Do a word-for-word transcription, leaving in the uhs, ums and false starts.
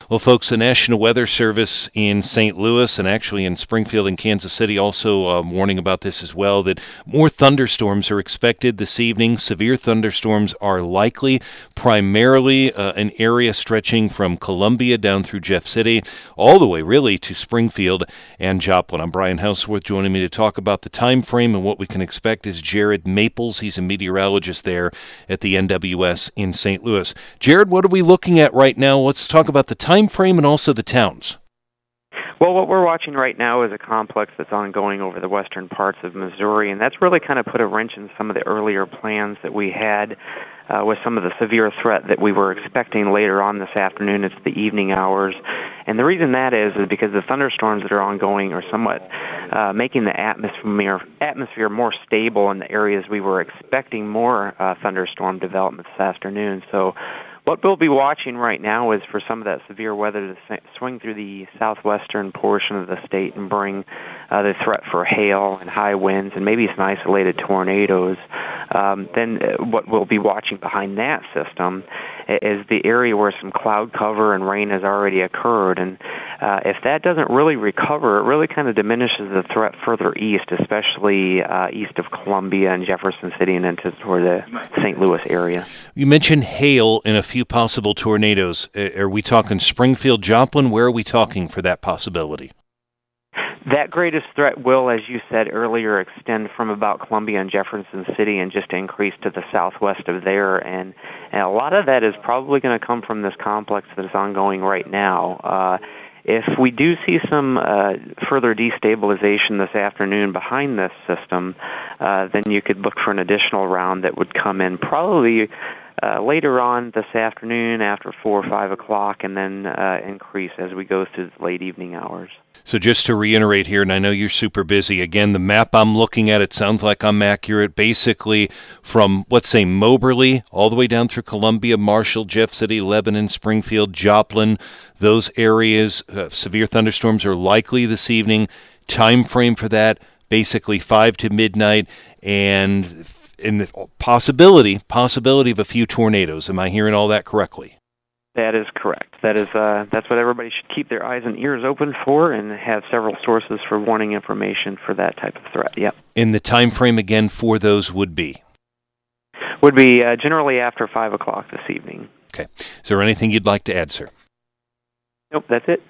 Well, folks, the National Weather Service in Saint Louis and actually in Springfield and Kansas City also um, warning about this as well, that more thunderstorms are expected this evening. Severe thunderstorms are likely, primarily uh, an area stretching from Columbia down through Jeff City, all the way really to Springfield and Joplin. I'm Brian Houseworth. Joining me to talk about the time frame and what we can expect is Jared Maples. He's a meteorologist there at the N W S in Saint Louis. Jared, what are we looking at right now? Let's talk about the time frame and also the towns. Well, what we're watching right now is a complex that's ongoing over the western parts of Missouri, and that's really kind of put a wrench in some of the earlier plans that we had uh, with some of the severe threat that we were expecting later on this afternoon. It's the evening hours. And the reason that is is because the thunderstorms that are ongoing are somewhat uh, making the atmosphere atmosphere more stable in the areas we were expecting more uh, thunderstorm development this afternoon. So what we'll be watching right now is for some of that severe weather to swing through the southwestern portion of the state and bring uh, the threat for hail and high winds and maybe some isolated tornadoes. Um, then uh, what we'll be watching behind that system is the area where some cloud cover and rain has already occurred. And uh, if that doesn't really recover, it really kind of diminishes the threat further east, especially uh, east of Columbia and Jefferson City and into toward the Saint Louis area. You mentioned hail and a few possible tornadoes. Are we talking Springfield, Joplin? Where are we talking for that possibility? That greatest threat will, as you said earlier, extend from about Columbia and Jefferson City and just increase to the southwest of there. And, and a lot of that is probably going to come from this complex that is ongoing right now. Uh, if we do see some uh, further destabilization this afternoon behind this system, uh, then you could look for an additional round that would come in probably Uh, later on this afternoon after four or five o'clock, and then uh, increase as we go through the late evening hours. So just to reiterate here, and I know you're super busy, again, the map I'm looking at, it sounds like I'm accurate, basically from, let's say, Moberly all the way down through Columbia, Marshall, Jeff City, Lebanon, Springfield, Joplin, those areas, uh, severe thunderstorms are likely this evening. Time frame for that, basically five to midnight, and in the possibility, possibility of a few tornadoes. Am I hearing all that correctly? That is correct. That is, uh, that's what everybody should keep their eyes and ears open for, and have several sources for warning information for that type of threat. Yep. And the time frame again for those would be? Would be uh, generally after five o'clock this evening. Okay. Is there anything you'd like to add, sir? Nope, that's it.